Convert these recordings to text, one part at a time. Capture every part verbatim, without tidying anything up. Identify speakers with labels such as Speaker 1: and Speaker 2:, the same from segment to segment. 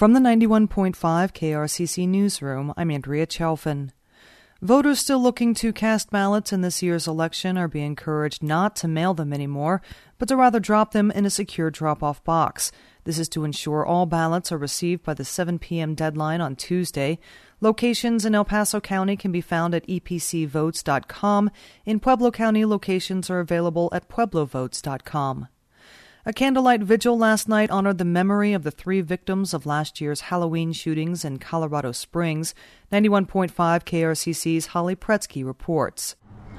Speaker 1: From the ninety-one point five K R C C newsroom, I'm Andrea Chalfin. Voters still looking to cast ballots in this year's election are being encouraged not to mail them anymore, but to rather drop them in a secure drop-off box. This is to ensure all ballots are received by the seven p.m. deadline on Tuesday. Locations in El Paso County can be found at E P C votes dot com. In Pueblo County, locations are available at pueblo votes dot com. A candlelight vigil last night honored the memory of the three victims of last year's Halloween shootings in Colorado Springs. ninety-one point five K R C C's Holly Pretsky reports.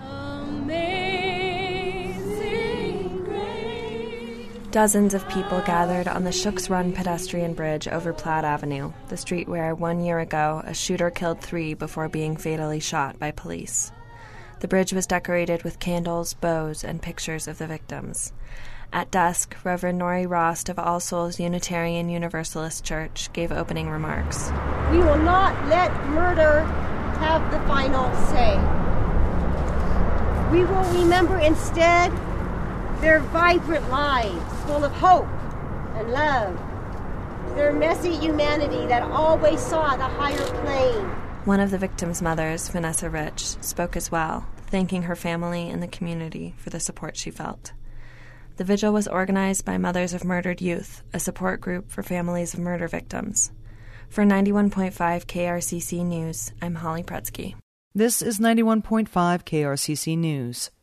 Speaker 2: Amazing Grace. Dozens of people gathered on the Shooks Run pedestrian bridge over Platt Avenue, the street where one year ago a shooter killed three before being fatally shot by police. The bridge was decorated with candles, bows, and pictures of the victims. At dusk, Reverend Nori Rost of All Souls Unitarian Universalist Church gave opening remarks.
Speaker 3: We will not let murder have the final say. We will remember instead their vibrant lives full of hope and love, their messy humanity that always saw the higher plane.
Speaker 2: One of the victims' mothers, Vanessa Rich, spoke as well, thanking her family and the community for the support she felt. The vigil was organized by Mothers of Murdered Youth, a support group for families of murder victims. For ninety-one point five K R C C News, I'm Holly Pretsky.
Speaker 1: This is ninety-one point five K R C C News.